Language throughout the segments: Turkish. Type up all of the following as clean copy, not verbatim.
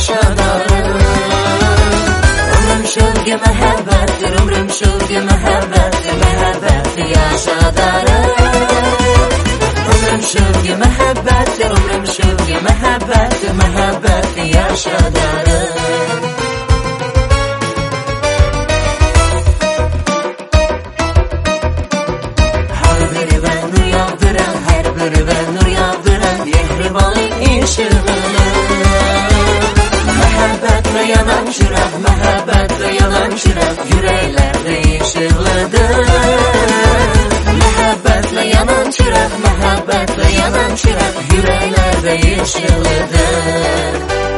yaşadarım. Ömrüm şövge mehabbettir, ömrüm şövge mehabbettir, mehabbetli yaşadarım. Ömrüm şövge mehabbettir, ömrüm şövge mehabbettir, mehabbetli yaşadarım. Mehabbetle yanan şirah, mehabbetle yanan şirah, yüreklerde yeşillidir. Mehabbetle yanan şirah, mehabbetle yanan şirah, yüreklerde yeşillidir.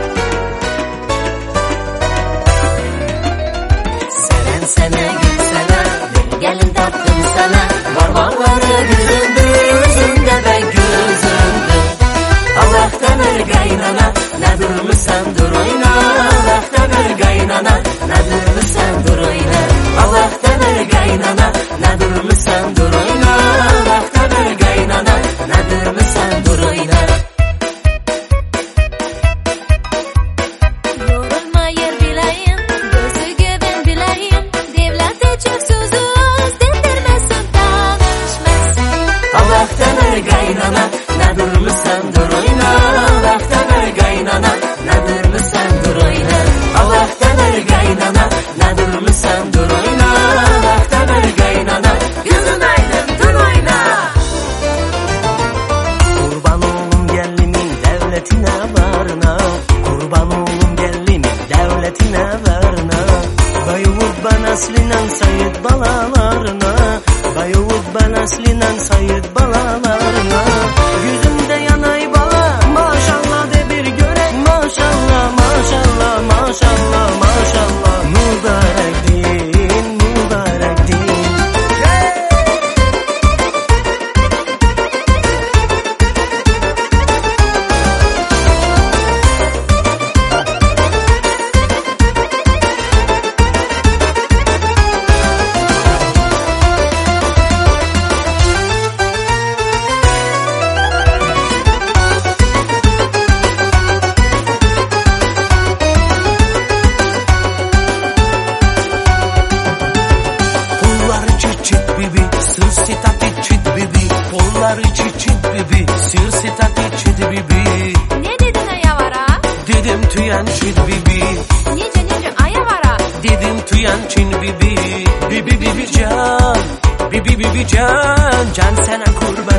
Senen sana gül sana, bir gelin tattım sana, varmakları gözümdü, yüzümde ve gözümdü. Allah'tan ergaynana, nedir misan dur oyna. Allah'tan ergaynana, nedir misan dur oyna. Allah'tan ergaynana, nedir misan dur oyna. Allah'tan ergaynana, nedir misan dur oyna. Yorulma yer bileyim, gözüge ben bileyim. Devlete çok sözü az, dindirmesin tanışmasın. Allah'tan ergaynana, nedir misan dur oyna. Allah'tan ergaynana, nedir misan dur oyna. Allah'tan ergaynana, nedir misan dur oyna. Allah'tan ergaynana, gözün aydın dur oyna. Kurban oğlum gellimin devletine varına, kurban oğlum gellimin devletine varına. Bayıvut ben aslinen sayıt balalarına, bayıvut ben aslinen sayıt balalarına. Yüzümde yanay bala, maşallah de bir görek, maşallah, maşallah, maşallah, maşallah. Mübarek din, mübarek din. Sır sitati çit bibi, kolları çiçit bibi, sır sitati çit bibi. Ne dedin ayavara? Dedim tüyen çit bibi, Nice ayavara? dedim tüyen çin bibi. Bibi bibi can, bibi bibi can, can sana kurban.